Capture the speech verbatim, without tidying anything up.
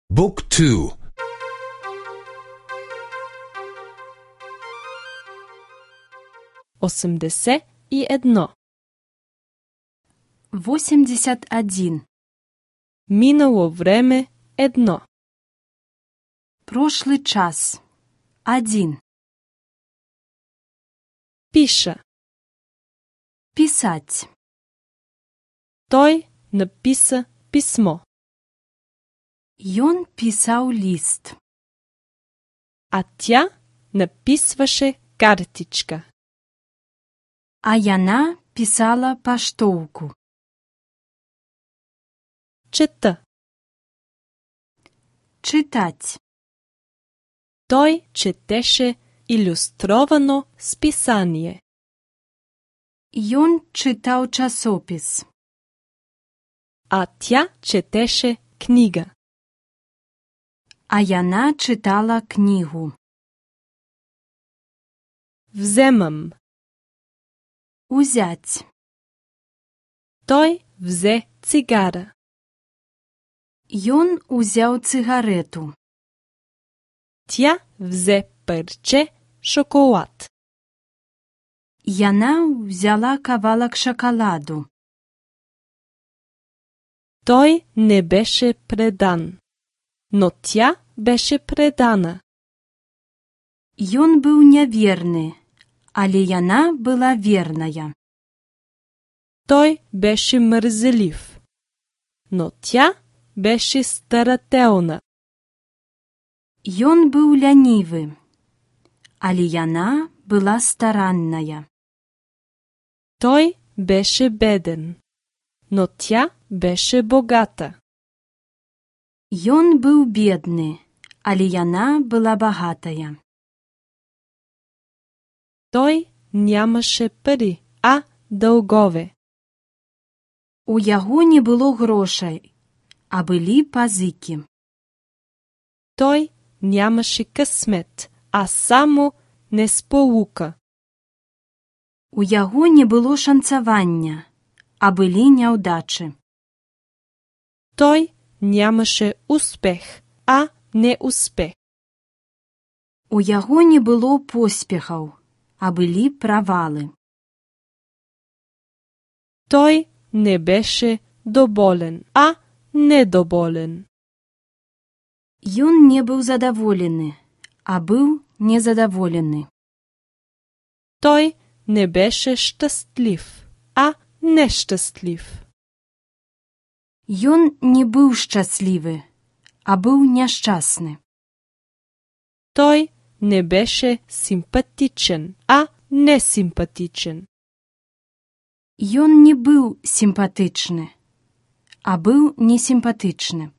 Book two. осемдесет и едно. восемьдесят один. Минало време едно. Прошлый час. Один. Пиша. Писать. Той написа писмо. Ён писал лист. А тя написваше картичка. А яна писала паштовку. Чета. Читать. Той четеше илюстровано списание. Ён читал часопис. А тя четеше книга. А яна читала книгу. Вземам. Узять. Той взе цигара. Ён узял цигарету. Тя взе парче шоколад. Яна взяла кавалък шоколаду. Той не беше предан, но тя беше предана. Ён быў няверны, але яна была верная. Той беше мързелив, но тя беше старателна. Ён быў лянівы, але яна была старанная. Той беше беден, но тя беше богата. Ён быў бедны, але яна была багатая. Той нямаше пари, а дългове. У яго не было грошай, а былі пазыкі. Той нямаше късмет, а само несполука. У яго не было шанцавання, а былі няўдачы. Той нямаше успех, а неуспех. У яго не было поспехаў, а былі правалы. Той не беше доволен, а недоволен. Ён не быў задаволены, а быў незадаволены. Той не беше щастлив, а нещастлив. Ён не быў шчаслівы, а быў няшчасны. Той не беше симпатичен, а несимпатичен. Ён не быў сімпатычны, а быў несімпатычны.